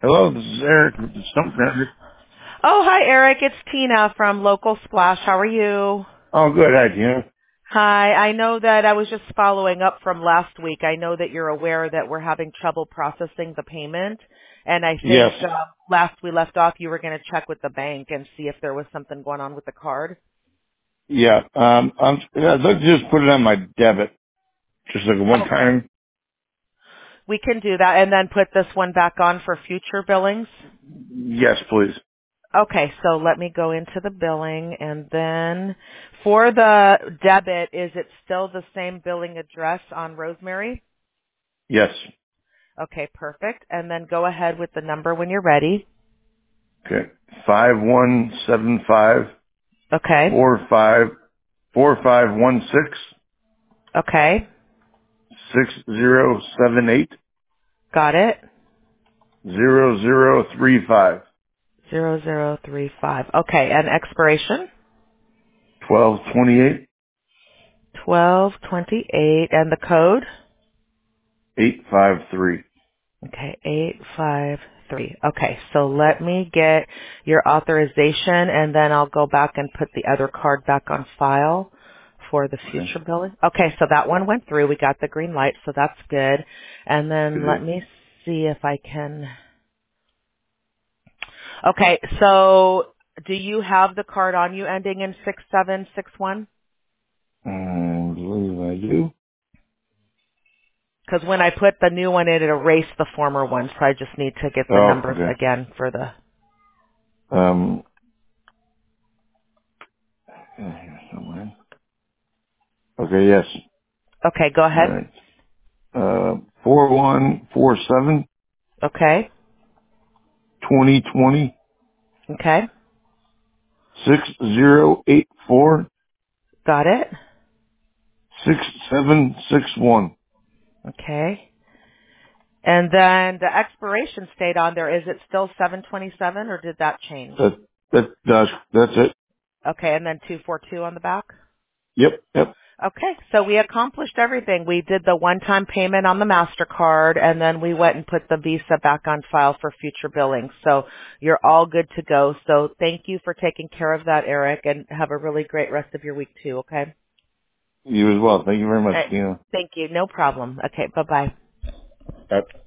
Hello, this is Eric with the Stump Grinders. Oh, hi, Eric. It's Tina from Local Splash. How are you? Oh, good. Hi, Tina. Hi. I know that I was just following up from last week. I know that you're aware that we're having trouble processing the payment. And I Yes. think last we left off, you were going to check with the bank and see if there was something going on with the card. Yeah. I'd like to just put it on my debit, just like a one Okay. time. We can do that and then put this one back on for future billings. Yes, please. Okay, so let me go into the billing and then for the debit, is it still the same billing address on Rosemary? Yes. Okay, perfect. And then go ahead with the number when you're ready. Okay. 5175 Okay. 454516 Okay. 6078 Got it. 0035 0035. Okay, and expiration? 1228 1228 and the code? 853. Okay, 853. Okay, so let me get your authorization and then I'll go back and put the other card back on file for the Okay. future billing. Okay, so that one went through. We got the green light, so that's good. And then let Good. me see if I can. Okay, so do you have the card on you ending in 6761? I believe I do. Because when I put the new one in, it erased the former one, so I just need to get the Oh, numbers okay. again for the. Um, here somewhere. Okay, yes. Okay, go All ahead. right. 4147 Okay. 2020 Okay. 6084 Got it. 6761. Okay. And then the expiration stayed on there. Is it still 727 or did that change? That's it. Okay, and then 242 on the back? Yep. Okay, so we accomplished everything. We did the one-time payment on the MasterCard, and then we went and put the Visa back on file for future billing. So you're all good to go. So thank you for taking care of that, Eric, and have a really great rest of your week too, okay? You as well. Thank you very much, Uh, Tina. Thank you. No problem. Okay, bye-bye. Yep.